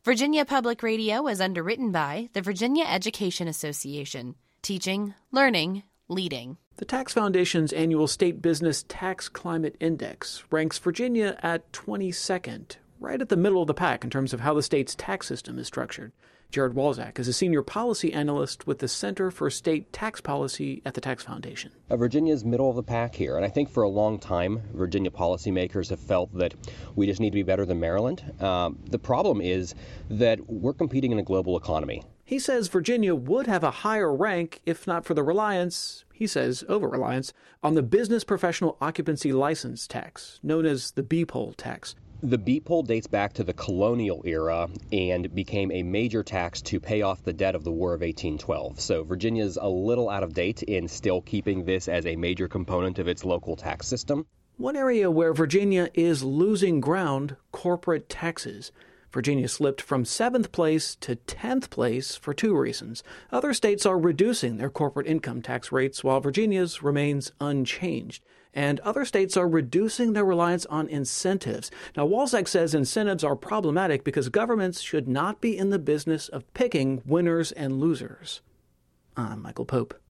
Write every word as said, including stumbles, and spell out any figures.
Virginia Public Radio is underwritten by the Virginia Education Association. Teaching, learning, leading. The Tax Foundation's annual State Business Tax Climate Index ranks Virginia at twenty-second, right at the middle of the pack in terms of how the state's tax system is structured. Jared Walczak is a senior policy analyst with the Center for State Tax Policy at the Tax Foundation. Uh, Virginia's middle of the pack here, and I think for a long time, Virginia policymakers have felt that we just need to be better than Maryland. Um, the problem is that we're competing in a global economy. He says Virginia would have a higher rank if not for the reliance, he says over-reliance, on the Business Professional Occupancy License tax, known as the B P O L tax. The B P O L dates back to the colonial era and became a major tax to pay off the debt of the War of eighteen twelve. So Virginia's a little out of date in still keeping this as a major component of its local tax system. One area where Virginia is losing ground, corporate taxes. Virginia slipped from seventh place to tenth place for two reasons. Other states are reducing their corporate income tax rates while Virginia's remains unchanged. And other states are reducing their reliance on incentives. Now, Walczak says incentives are problematic because governments should not be in the business of picking winners and losers. I'm Michael Pope.